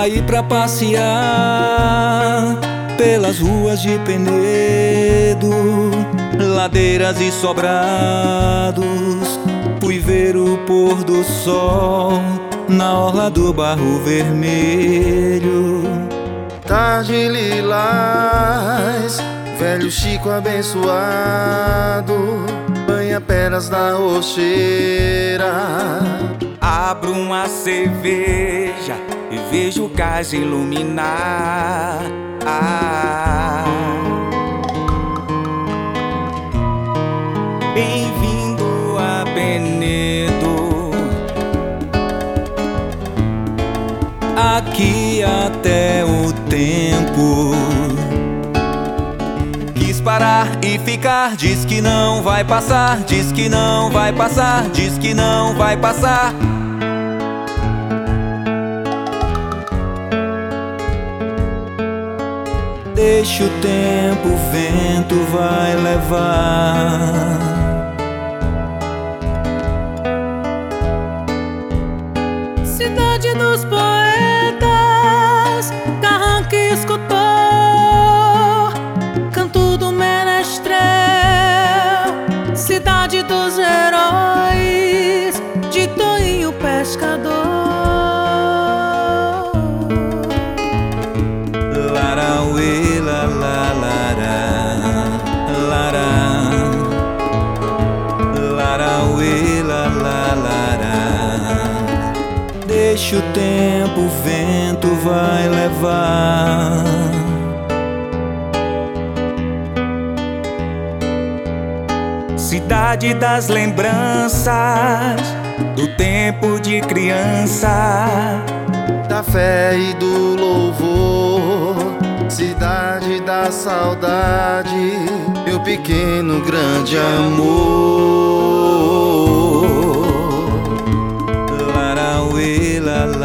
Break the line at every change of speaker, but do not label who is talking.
Saí pra passear pelas ruas de Penedo, ladeiras e sobrados. Fui ver o pôr do sol na orla do Barro Vermelho.
Tarde lilás, velho Chico abençoado banha pedras da rocheira.
Abro uma cerveja e vejo o cais iluminar. Bem-vindo a Penedo.
Aqui até o tempo quis parar e ficar. Diz que não vai passar, diz que não vai passar, diz que não vai passar. Deixa o tempo, o vento vai levar.
Cidade dos poetas, carranca e escultor, canto do menestrel. Cidade dos heróis, de Toinho pescador.
Larauê, la la lara, larauê, la la lara. Deixa o tempo, o vento vai levar.
Cidade das lembranças, do tempo de criança,
Da fé e do louvor, cidade da saudade, meu pequeno grande amor.
Larauê, la